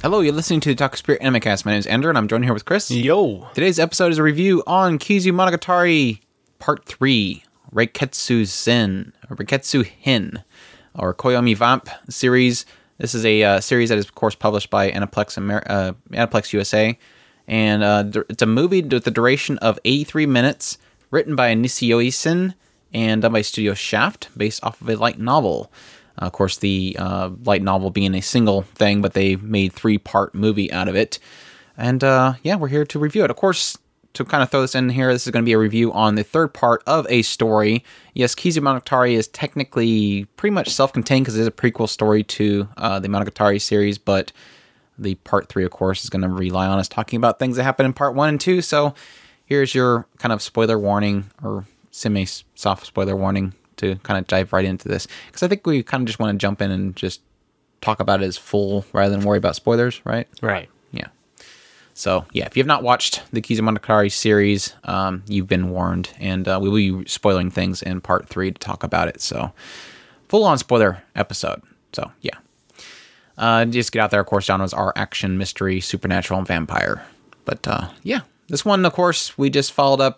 Hello, you're listening to the Talk Spirit Animecast. My name is Andrew, and I'm joined here with Chris. Yo! Today's episode is a review on Kizumonogatari Part 3, Reiketsu Zen, or Reiketsu Hin, or Koyomi Vamp series. This is a series that is, of course, published by Aniplex USA, and it's a movie with a duration of 83 minutes, written by Nishio-sen, and done by Studio Shaft, based off of a light novel. Of course, the light novel being a single thing, but they made 3-part movie out of it. And yeah, we're here to review it. Of course, to kind of throw this in here, this is going to be a review on the third part of a story. Yes, Kizumonogatari is technically pretty much self-contained because it is a prequel story to the Monogatari series, but the part 3, of course, is going to rely on us talking about things that happen in part 1 and 2. So here's your kind of spoiler warning, or semi-soft spoiler warning, to kind of dive right into this, because I think we kind of just want to jump in and just talk about it as full rather than worry about spoilers, right? Right. Yeah. So, yeah, if you have not watched the Kizumonogatari series, you've been warned, and we will be spoiling things in part 3 to talk about it, so full-on spoiler episode, so, yeah. Just get out there, of course, genres are action, mystery, supernatural, and vampire, but, yeah. This one, of course, we just followed up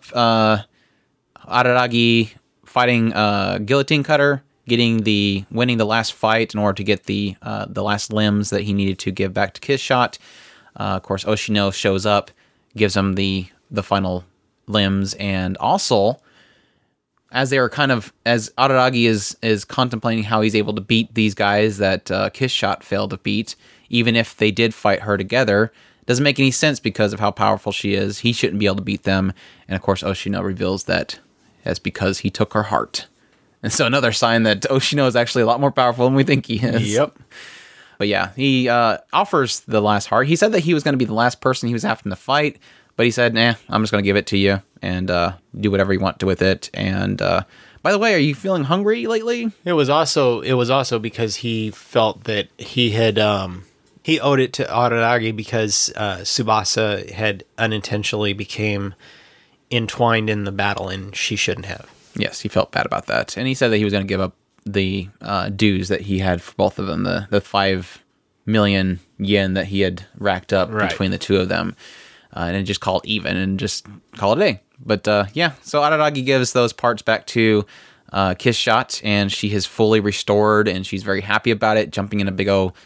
Araragi fighting Guillotine Cutter, winning the last fight in order to get the last limbs that he needed to give back to Kissshot. Of course, Oshino shows up, gives him the final limbs, and also, as Araragi is contemplating how he's able to beat these guys that Kissshot failed to beat, even if they did fight her together, doesn't make any sense because of how powerful she is. He shouldn't be able to beat them, and of course, Oshino reveals that that's because he took her heart. And so another sign that Oshino is actually a lot more powerful than we think he is. Yep. But yeah, he offers the last heart. He said that he was going to be the last person he was having to fight, but he said, nah, I'm just going to give it to you and do whatever you want to with it. And by the way, are you feeling hungry lately? It was also because he felt that he had he owed it to Araragi because Tsubasa had unintentionally became entwined in the battle, and she shouldn't have. Yes, he felt bad about that. And he said that he was going to give up the dues that he had for both of them, the 5 million yen that he had racked up between the two of them, and just call it even and just call it a day. But yeah, so Araragi gives those parts back to Kissshot, and she has fully restored, and she's very happy about it, jumping in a big old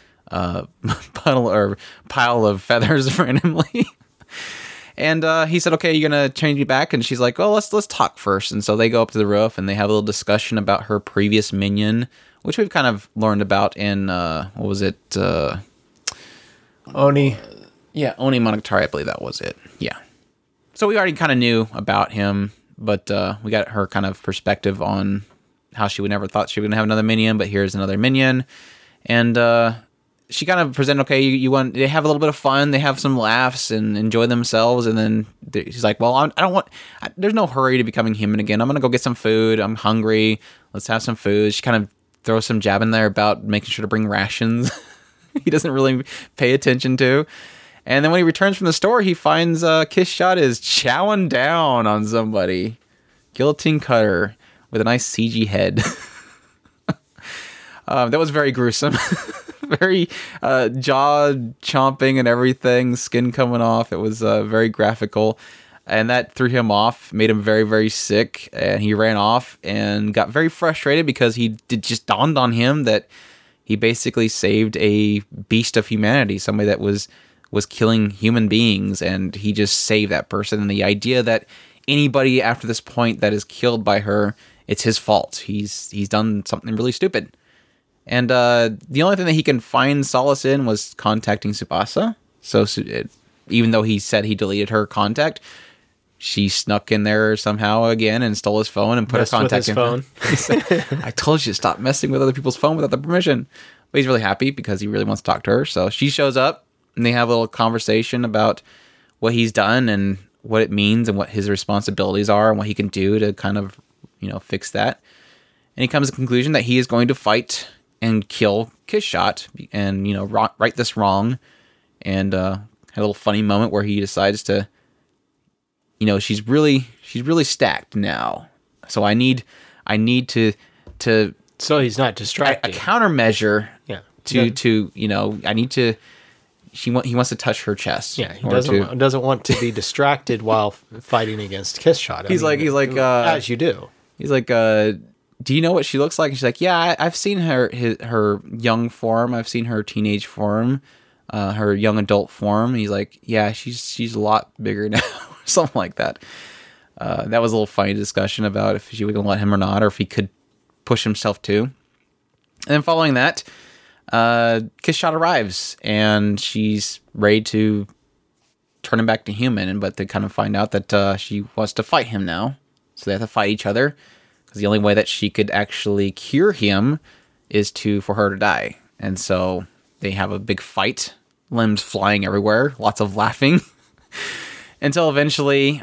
pile of feathers randomly. And he said, okay, you're going to change me back? And she's like, well, let's talk first. And so they go up to the roof, and they have a little discussion about her previous minion, which we've kind of learned about in, what was it? Oni. Yeah, Oni Monogatari, I believe that was it. Yeah. So we already kind of knew about him, but we got her kind of perspective on how she would never thought she would have another minion, but here's another minion. And she kind of presented, okay, they have a little bit of fun, they have some laughs and enjoy themselves, and then she's like, well, there's no hurry to becoming human again. I'm going to go get some food. I'm hungry. Let's have some food. She kind of throws some jab in there about making sure to bring rations. He doesn't really pay attention to. And then when he returns from the store, he finds Kissshot is chowing down on somebody. Guillotine Cutter with a nice CG head. That was very gruesome. Very jaw chomping and everything, skin coming off. It was very graphical, and that threw him off, made him very, very sick, and he ran off and got very frustrated because it just dawned on him that he basically saved a beast of humanity, somebody that was killing human beings, and he just saved that person. And the idea that anybody after this point that is killed by her, it's his fault. He's done something really stupid. And the only thing that he can find solace in was contacting Tsubasa. So even though he said he deleted her contact, she snuck in there somehow again and stole his phone and put her contact in. Phone. He said, I told you to stop messing with other people's phone without their permission. But he's really happy because he really wants to talk to her. So she shows up, and they have a little conversation about what he's done and what it means and what his responsibilities are and what he can do to kind of, fix that. And he comes to the conclusion that he is going to fight and kill Kissshot and, right this wrong. And had a little funny moment where he decides to, she's really stacked now. So I need to so he's not distracted. A countermeasure Yeah. to I need to he wants to touch her chest. Yeah, he doesn't want to be distracted while fighting against Kiss Shot. He's like as you do. He's like, do you know what she looks like? And she's like, yeah, I've seen her young form. I've seen her teenage form, her young adult form. And he's like, yeah, she's a lot bigger now, something like that. That was a little funny discussion about if she was going to let him or not, or if he could push himself too. And then following that, Kiss Shot arrives, and she's ready to turn him back to human. But they kind of find out that she wants to fight him now, so they have to fight each other. Because the only way that she could actually cure him is for her to die. And so they have a big fight, limbs flying everywhere, lots of laughing. Until eventually,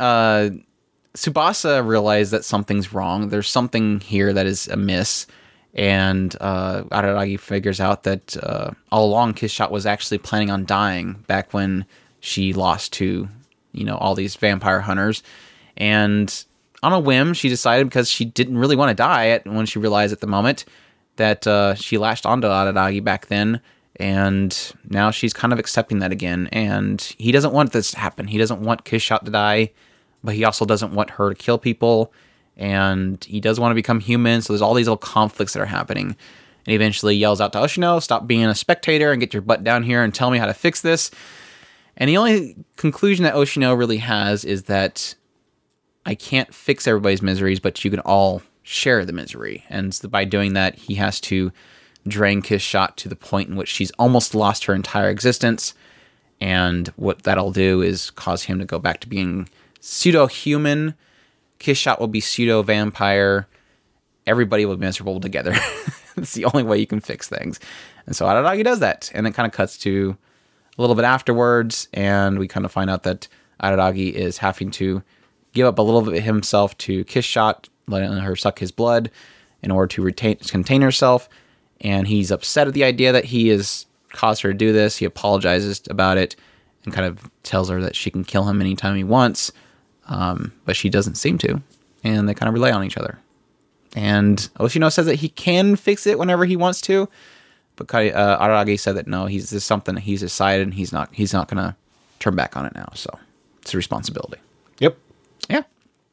Tsubasa realized that something's wrong. There's something here that is amiss. And Araragi figures out that all along Kiss Shot was actually planning on dying back when she lost to, all these vampire hunters. And on a whim, she decided, because she didn't really want to die when she realized at the moment, that she latched onto Araragi back then, and now she's kind of accepting that again. And he doesn't want this to happen. He doesn't want Kiss Shot to die, but he also doesn't want her to kill people, and he does want to become human, so there's all these little conflicts that are happening. And he eventually yells out to Oshino, stop being a spectator and get your butt down here and tell me how to fix this. And the only conclusion that Oshino really has is that I can't fix everybody's miseries, but you can all share the misery. And so by doing that, he has to drain Kiss Shot to the point in which she's almost lost her entire existence. And what that'll do is cause him to go back to being pseudo-human. Kiss Shot will be pseudo-vampire. Everybody will be miserable together. It's the only way you can fix things. And so Araragi does that. And it kind of cuts to a little bit afterwards, and we kind of find out that Araragi is having to give up a little bit of himself to Kiss Shot, letting her suck his blood in order to contain herself. And he's upset at the idea that he has caused her to do this. He apologizes about it and kind of tells her that she can kill him anytime he wants, but she doesn't seem to. And they kind of rely on each other. And Oshino says that he can fix it whenever he wants to, but Araragi said that no, this is something that he's decided, and he's not going to turn back on it now. So it's a responsibility. Yep. Yeah.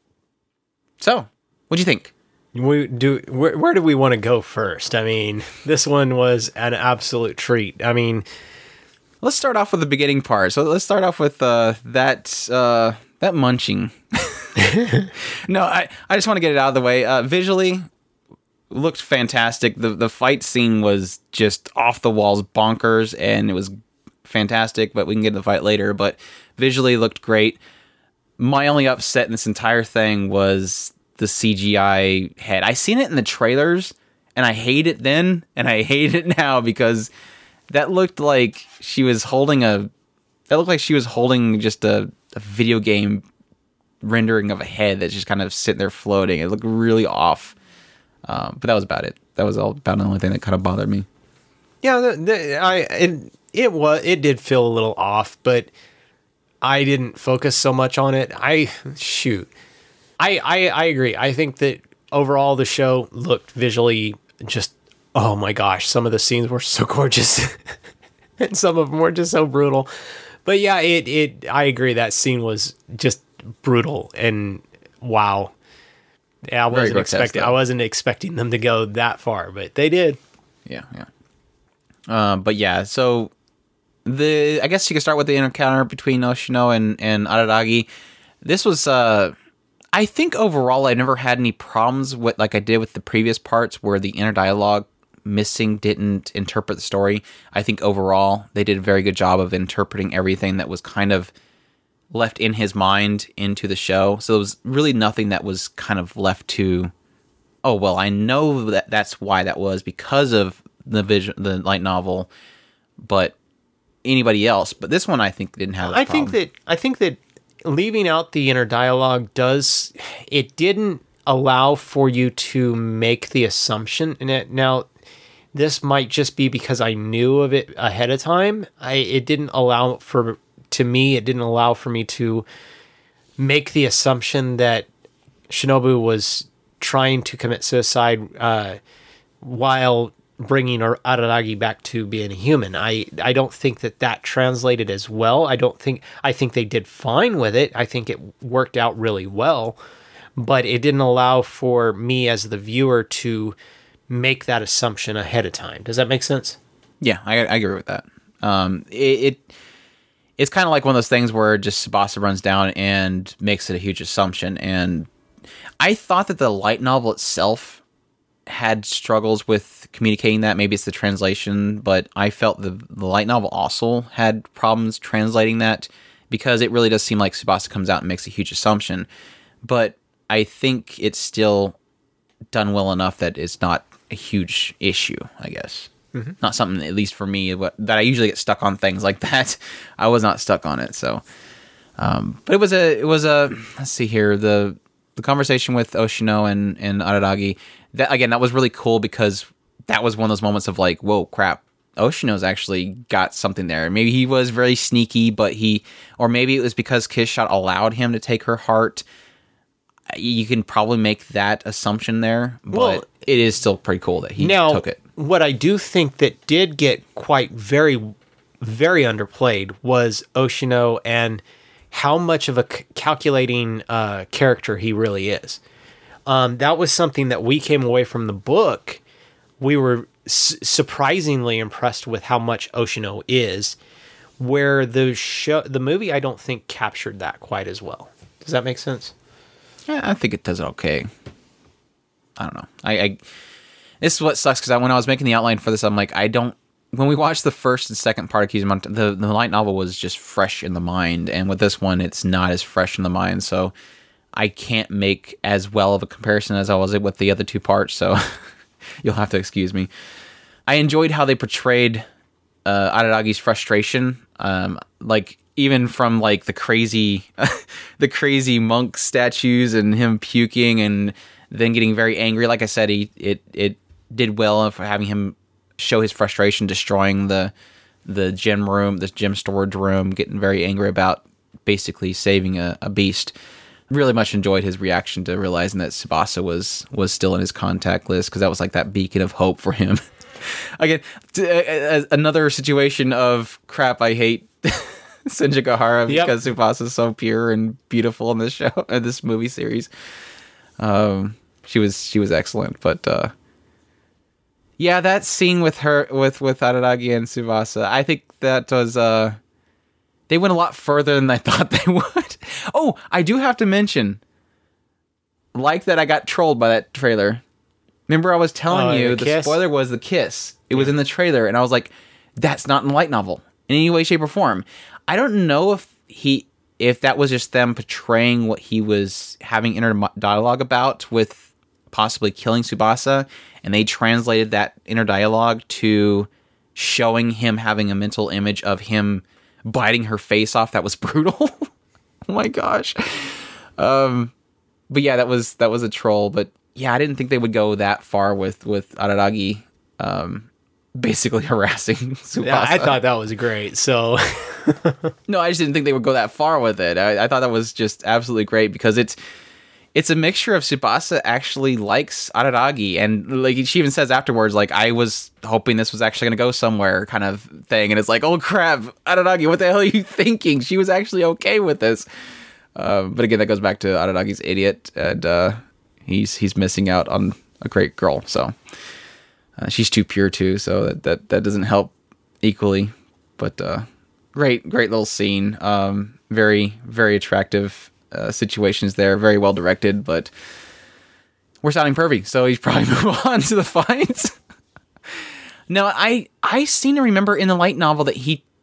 So, what'd you think? Where do we want to go first? I mean, this one was an absolute treat. I mean, let's start off with the beginning part. So let's start off with that munching. No, I just want to get it out of the way. Visually, looked fantastic. The fight scene was just off the walls bonkers, and it was fantastic, but we can get to the fight later. But visually looked great. My only upset in this entire thing was the CGI head. I seen it in the trailers, and I hate it then, and I hate it now, because that looked like she was holding just a video game rendering of a head that's just kind of sitting there floating. It looked really off. But that was about it. That was about the only thing that kind of bothered me. Yeah, it did feel a little off, but I didn't focus so much on it. I agree. I think that overall the show looked visually just, oh my gosh, some of the scenes were so gorgeous and some of them were just so brutal. But yeah, I agree, that scene was just brutal, and wow. Yeah, I wasn't expecting them to go that far, but they did. Yeah. But yeah, so I guess you could start with the encounter between Oshino and Araragi. This was, I think overall I never had any problems with, like I did with the previous parts where the inner dialogue missing didn't interpret the story. I think overall they did a very good job of interpreting everything that was kind of left in his mind into the show. So there was really nothing that was kind of left to, oh, well, I know that's why that was because of the light novel, but anybody else. But this one I think didn't have that problem. I think that leaving out the inner dialogue didn't allow for you to make the assumption in it. Now, this might just be because I knew of it ahead of time. It didn't allow for me to make the assumption that Shinobu was trying to commit suicide while bringing Araragi back to being a human. I don't think that translated as well. I think they did fine with it. I think it worked out really well, but it didn't allow for me as the viewer to make that assumption ahead of time. Does that make sense? Yeah, I agree with that. It's kind of like one of those things where just Tsubasa runs down and makes it a huge assumption. And I thought that the light novel itself had struggles with communicating that. Maybe it's the translation, but I felt the light novel also had problems translating that, because it really does seem like Tsubasa comes out and makes a huge assumption. But I think it's still done well enough that it's not a huge issue, I guess. Mm-hmm. Not something, at least for me, that I usually get stuck on things like that. I was not stuck on it. So, but it was a, let's see here, the conversation with Oshino and Araragi, that was really cool, because that was one of those moments of like, whoa, crap, Oshino's actually got something there. Maybe he was very sneaky, or maybe it was because Kiss Shot allowed him to take her heart. You can probably make that assumption there, but it is still pretty cool that he took it. What I do think that did get quite very, very underplayed was Oshino and how much of a calculating character he really is. That was something that we came away from the book. We were surprisingly impressed with how much Oshino is, where the movie, I don't think, captured that quite as well. Does that make sense? Yeah, I think it does okay. I don't know. This is what sucks, because when I was making the outline for this, I'm like, when we watched the first and second part of Kizumon, the light novel was just fresh in the mind, and with this one, it's not as fresh in the mind, so I can't make as well of a comparison as I was with the other two parts, so you'll have to excuse me. I enjoyed how they portrayed Araragi's frustration, even from like the crazy monk statues and him puking and then getting very angry. Like I said, it did well for having him show his frustration, destroying the gem storage room, getting very angry about basically saving a beast. Really much enjoyed his reaction to realizing that Tsubasa was still in his contact list, because that was like that beacon of hope for him. Again, another situation of crap. I hate Senjigahara because Tsubasa is so pure and beautiful in this show, in this movie series. She was excellent, but yeah, that scene with her with Araragi and Tsubasa, I think that was they went a lot further than I thought they would. Oh, I do have to mention, like that I got trolled by that trailer. Remember, I was telling you the spoiler was the kiss. It was in the trailer, and I was like, that's not in the light novel in any way, shape, or form. I don't know if that was just them portraying what he was having inner dialogue about with possibly killing Tsubasa, and they translated that inner dialogue to showing him having a mental image of him biting her face off. That was brutal. Oh my gosh. But yeah, that was a troll. But yeah, I didn't think they would go that far with Araragi basically harassing Tsubasa. Yeah, I thought that was great. So no, I just didn't think they would go that far with it. I thought that was just absolutely great, because it's a mixture of Tsubasa actually likes Araragi, and like she even says afterwards, like, I was hoping this was actually going to go somewhere kind of thing, and it's like, oh crap, Araragi, what the hell are you thinking? She was actually okay with this. But again, that goes back to Araragi's idiot, and he's missing out on a great girl. So she's too pure too, so that doesn't help equally. But great little scene. Very, very attractive situations there. Very well directed, but we're sounding pervy, so he's probably move on to the fights. Now, I seem to remember in the light novel that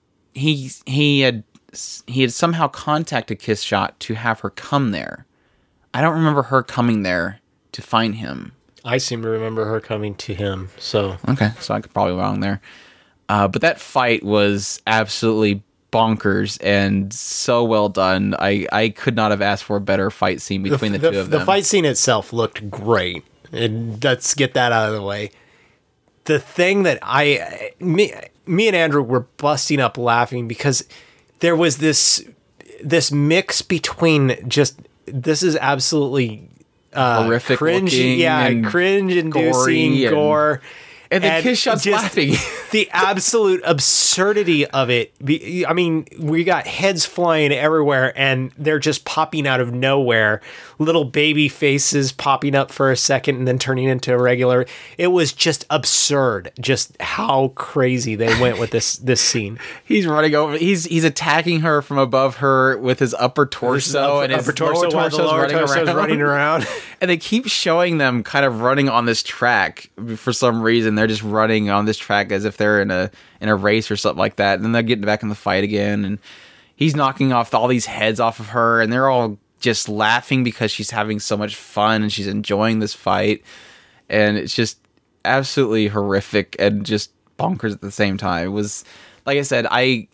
he had somehow contacted Kiss Shot to have her come there. I don't remember her coming there to find him. I seem to remember her coming to him. So okay, so I could probably be wrong there. But that fight was absolutely bonkers and so well done. I could not have asked for a better fight scene between the two of them. The fight scene itself looked great. And let's get that out of the way. The thing that me and Andrew were busting up laughing, because there was this mix between just, this is absolutely horrific, cringe, looking, cringe-inducing gore. And then Kiss Shot's laughing. The absolute absurdity of it. I mean, we got heads flying everywhere, and they're just popping out of nowhere. Little baby faces popping up for a second and then turning into a regular. It was just absurd, just how crazy they went with this scene. He's running over. He's attacking her from above her with his upper torso, and his lower torso's running around. And they keep showing them kind of running on this track for some reason. They're just running on this track as if they're in a race or something like that. And then they're getting back in the fight again, and he's knocking off all these heads off of her, and they're all just laughing because she's having so much fun and she's enjoying this fight. And it's just absolutely horrific and just bonkers at the same time. It was, like I said, I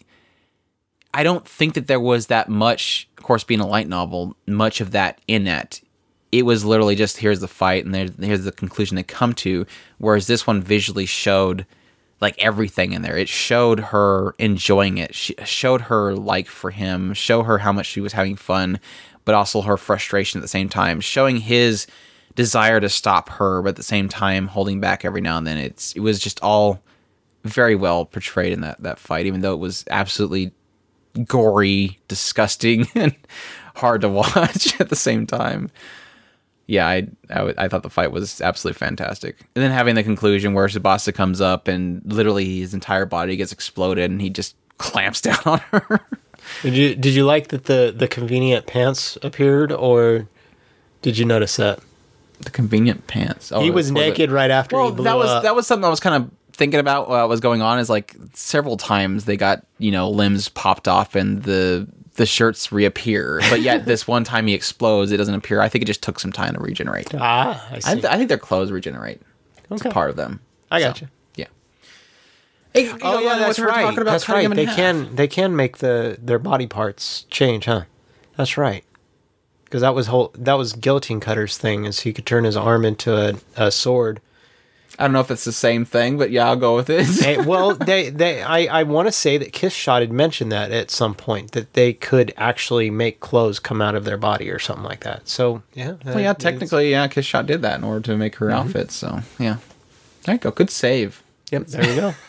don't think that there was that much, of course, being a light novel, much of that in it. It was literally just, here's the fight and here's the conclusion they come to, whereas this one visually showed like everything in there. It showed her enjoying it. She showed her like for him, show her how much she was having fun, but also her frustration at the same time, showing his desire to stop her, but at the same time holding back every now and then. It was just all very well portrayed in that fight, even though it was absolutely gory, disgusting, and hard to watch at the same time. Yeah, I thought the fight was absolutely fantastic. And then having the conclusion where Tsubasa comes up and literally his entire body gets exploded and he just clamps down on her. Did you like that the convenient pants appeared, or did you notice that? The convenient pants. He was naked right after he blew up. That was something I was kind of thinking about what was going on, is like several times they got, limbs popped off and the shirts reappear, but yet this one time he explodes, it doesn't appear. I think it just took some time to regenerate. I see. I think their clothes regenerate. It's a part of them. I got you. Yeah. Hey, yeah, that's right. That's right. They can make their body parts change, huh? That's right. Because that was Guillotine Cutter's thing, is he could turn his arm into a sword. I don't know if it's the same thing, but yeah, I'll go with it. Well, I want to say that Kiss Shot had mentioned that at some point, that they could actually make clothes come out of their body or something like that. So yeah, well, yeah, technically, yeah, Kiss Shot did that in order to make her outfit. So yeah, there you go, good save. Yep, there you go.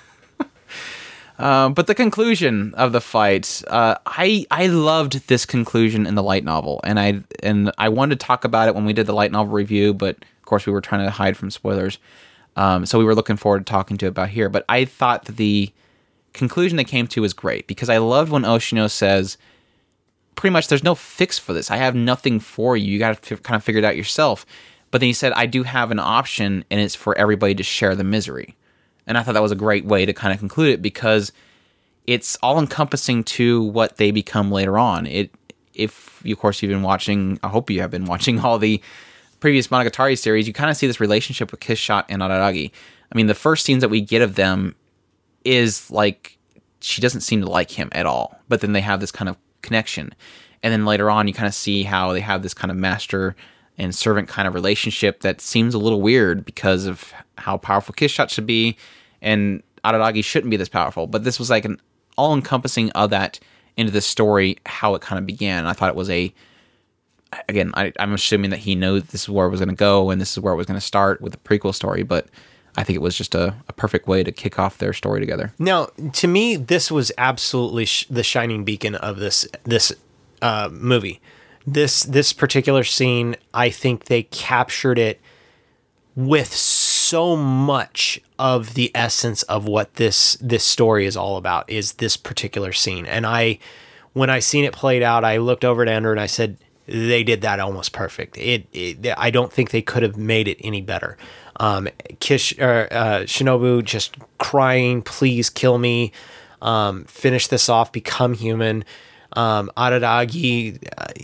But the conclusion of the fight, I loved this conclusion in the light novel, and I wanted to talk about it when we did the light novel review, but of course we were trying to hide from spoilers. So we were looking forward to talking to about here. But I thought that the conclusion they came to was great, because I loved when Oshino says, pretty much, there's no fix for this. I have nothing for you. You got to kind of figure it out yourself. But then he said, I do have an option, and it's for everybody to share the misery. And I thought that was a great way to kind of conclude it, because it's all encompassing to what they become later on. If of course you've been watching, I hope you have been watching all the previous Monogatari series, you kind of see this relationship with Kiss Shot and Araragi. I mean, the first scenes that we get of them is like, she doesn't seem to like him at all, but then they have this kind of connection. And then later on, you kind of see how they have this kind of master and servant kind of relationship that seems a little weird because of how powerful Kiss Shot should be, and Araragi shouldn't be this powerful. But this was like an all-encompassing of that into the story, how it kind of began. I thought it was again, I'm assuming that he knows this is where it was going to go and this is where it was going to start with the prequel story, but I think it was just a perfect way to kick off their story together. Now, to me, this was absolutely the shining beacon of this movie. This particular scene, I think they captured it with so much of the essence of what this story is all about, is this particular scene. And when I seen it played out, I looked over at Andrew and I said, they did that almost perfect. I don't think they could have made it any better. Shinobu just crying, please kill me, finish this off, become human. Araragi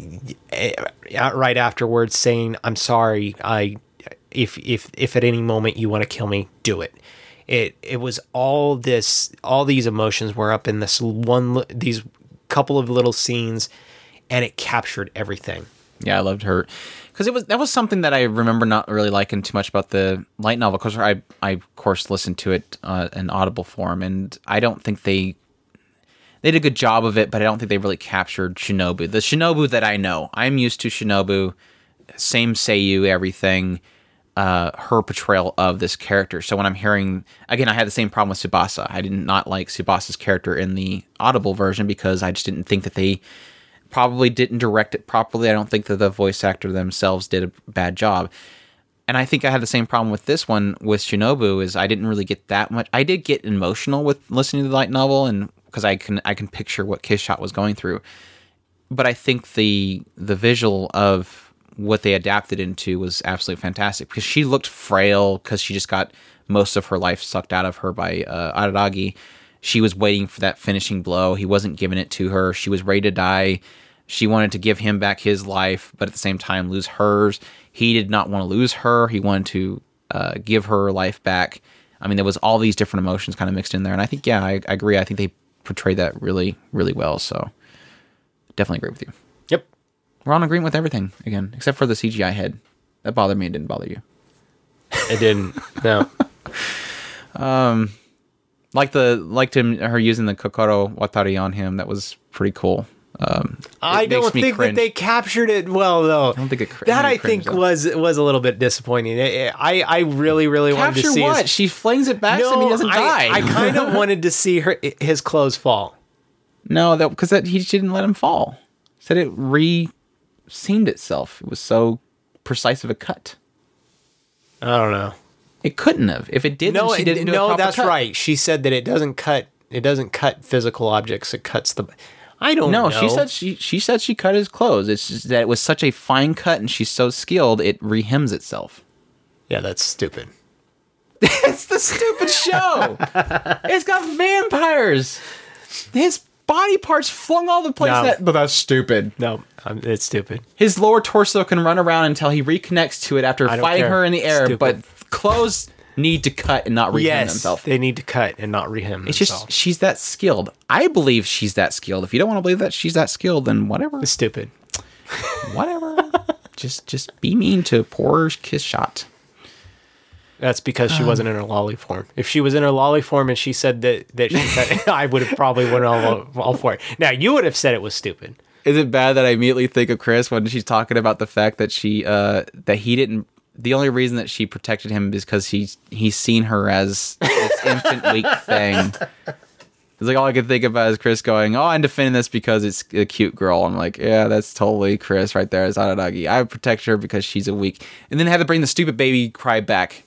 right afterwards saying, I'm sorry, if at any moment you want to kill me, do it. It was all these emotions were up in these couple of little scenes, and it captured everything. Yeah, I loved her, because that was something that I remember not really liking too much about the light novel, because I of course listened to it in Audible form, and I don't think they did a good job of it, but I don't think they really captured Shinobu. The Shinobu that I know, I'm used to Shinobu, same Seiyu, everything. her portrayal of this character. So when I'm hearing, again, I had the same problem with Tsubasa. I did not like Tsubasa's character in the Audible version because I just didn't think that they probably didn't direct it properly. I don't think that the voice actor themselves did a bad job. And I think I had the same problem with this one with Shinobu, is I didn't really get that much. I did get emotional with listening to the light novel, and because I can picture what Kissshot was going through. But I think the visual of what they adapted into was absolutely fantastic, because she looked frail because she just got most of her life sucked out of her by Araragi. She was waiting for that finishing blow. He wasn't giving it to her. She was ready to die. She wanted to give him back his life, but at the same time lose hers. He did not want to lose her. He wanted to give her life back. I mean, there was all these different emotions kind of mixed in there. And I think, yeah, I agree. I think they portrayed that really, really well. So definitely agree with you. Yep. We're on agreement with everything, again, except for the CGI head. That bothered me. It didn't bother you. It didn't. No. Liked her using the Kokoro Watari on him. That was pretty cool. I don't think that they captured it well, though. I don't think I think was a little bit disappointing. I really wanted to see what? She flings it back so he doesn't die. I kind of wanted to see his clothes fall. No, because he didn't let him fall. Said it re-seamed itself. It was so precise of a cut. I don't know. It couldn't have. If it did, no, she didn't do a proper that's cut. right. She said that it doesn't cut. It doesn't cut physical objects. It cuts the. I don't know. No, she said she cut his clothes. It's just that it was such a fine cut, and she's so skilled, it rehems itself. Yeah, that's stupid. It's the stupid show. It's got vampires. His body parts flung all the places. But that's stupid. No, it's stupid. His lower torso can run around until he reconnects to it after fighting her in the air. Stupid. But clothes need to cut and not rehem themselves. They need to cut and not rehem It's just, she's that skilled. I believe she's that skilled. If you don't want to believe that she's that skilled, then whatever. It's stupid. Whatever. just be mean to poor Kissshot. That's because she wasn't in her lolly form. If she was in her lolly form and she said that she said, I would have probably went all for it. Now, you would have said it was stupid. Is it bad that I immediately think of Chris when she's talking about the fact that that he didn't, the only reason that she protected him is because he's seen her as this infant weak thing. It's like all I could think about is Chris going, "Oh, I'm defending this because it's a cute girl." I'm like, yeah, that's totally Chris right there. It's Araragi. I would protect her because she's a weak, and then have to bring the stupid baby cry back.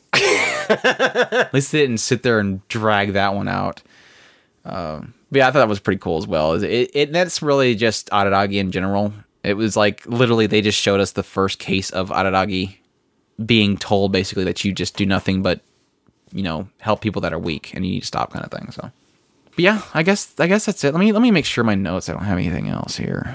At least they didn't sit there and drag that one out. But yeah, I thought that was pretty cool as well. That's really just Araragi in general. It was like literally they just showed us the first case of Araragi being told basically that you just do nothing but, help people that are weak and you need to stop, kind of thing. So, but yeah, I guess that's it. Let me make sure my notes. I don't have anything else here.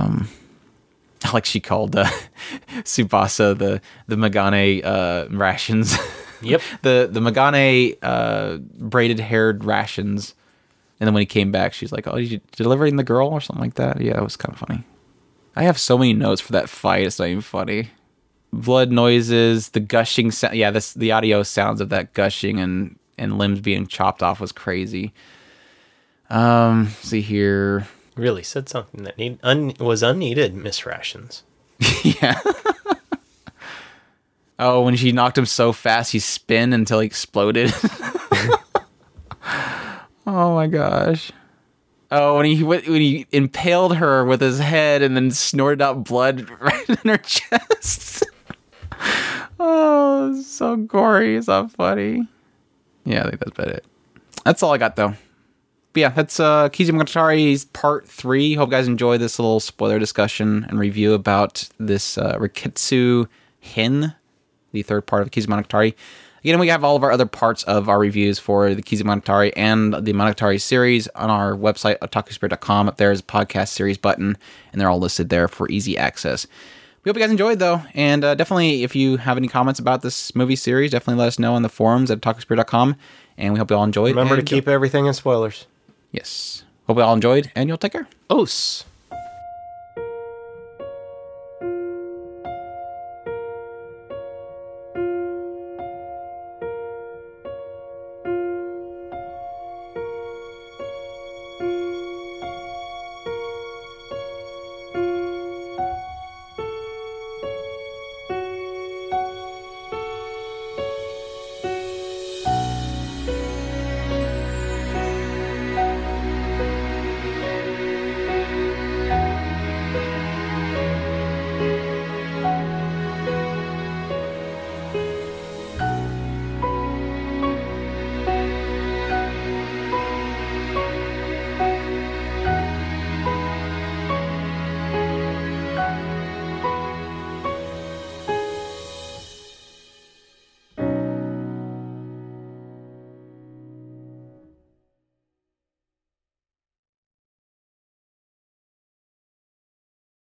Like she called Tsubasa the Megane rations. Yep. the Megane braided haired rations. And then when he came back, she's like, "Oh, did you delivering the girl or something like that?" Yeah, it was kind of funny. I have so many notes for that fight. It's not even funny. Blood noises, the gushing sound. Yeah, the audio sounds of that gushing and limbs being chopped off was crazy. See here. Really said something that was unneeded, Miss Rations. Yeah. Oh, when she knocked him so fast, he spun until he exploded. Oh my gosh. Oh, when he impaled her with his head and then snorted out blood right in her chest. Oh, so gory. So funny. Yeah, I think that's about it. That's all I got, though. But yeah, that's Kizumonogatari's part 3. Hope you guys enjoy this little spoiler discussion and review about this Riketsu Hin, the third part of Kizumonogatari. Again, we have all of our other parts of our reviews for the Kizumonogatari and the Monogatari series on our website, otakuspirit.com. Up there is a podcast series button, and they're all listed there for easy access. We hope you guys enjoyed, though, and definitely, if you have any comments about this movie series, definitely let us know on the forums at otakuspirit.com, and we hope you all enjoyed. Remember to keep everything in spoilers. Yes. Hope you all enjoyed, and you'll take care. Os.